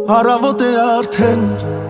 Առավոտ է արդեն,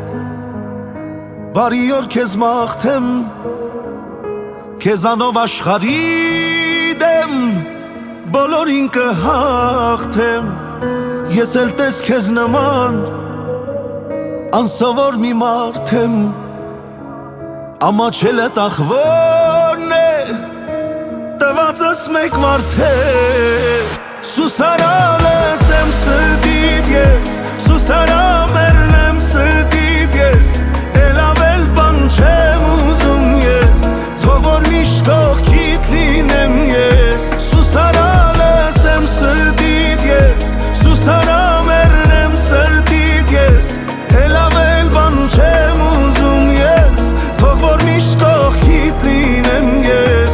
բարի օր քեզ մաղթեմ, քեզանով աշխարհի դեմ բոլորին կհաղթեմ։ Ես էլ տես քեզ նման անսովոր մի մարդ եմ, ամաչելը տախվորն է, տվածս մեկ մարդ է։ Սուսարալ եմ սրտիդ ես, սուսարամերն եմ սրտիդ ես, էլավել բան չեմ ուզում ես, թող որ միշտ կողքիդ լինեմ ես։ Սուսարալ եմ սրտիդ ես, սուսարամերն եմ սրտիդ ես, էլավել բան չեմ ուզում ես, թող որ միշտ կողքիդ լինեմ ես։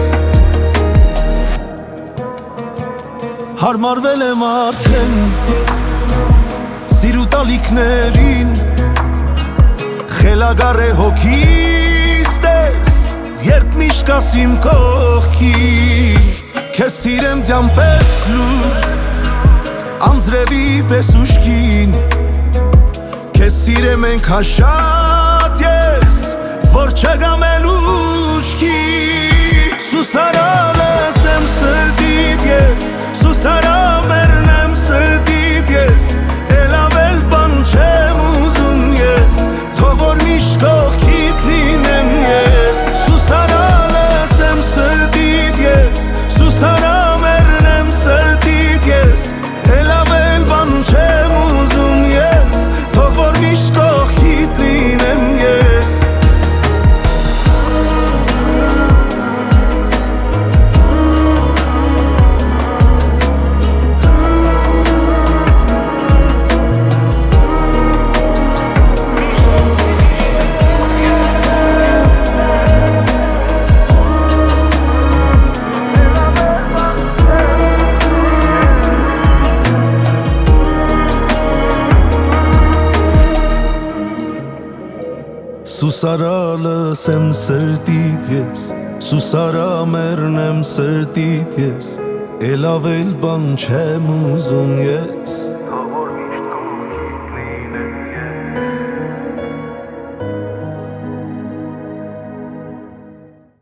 Հարմարվել եմ արդեն սիրու տալիքներին, խելագար է հոգիս տես, երբ միշտ կաս իմ կողքից։ Քեզ սիրեմ ձյան պես լուր, անձրևի պես ուշքին, քեզ սիրեմ ենքան շատ ես, որ չգամ էլ ուշքի։ Սուսարալ եմ սրտիդ ես, սուսարամերն եմ սրտիդ ես, էլավել բան չեմ ուզում ես, թող որ միշտ կողքիդ լինեմ ես։ Սուսարալ եմ սրտիդ ես, սուսարամերն եմ սրտիդ ես, էլավել բան չեմ ուզում ես, թող որ միշտ կողքիդ լինեմ ես։ Սուսարալս եմ սրտիդ ես, սուսարամերն եմ սրտիդ ես, էլավել բան չեմ ուզում ես,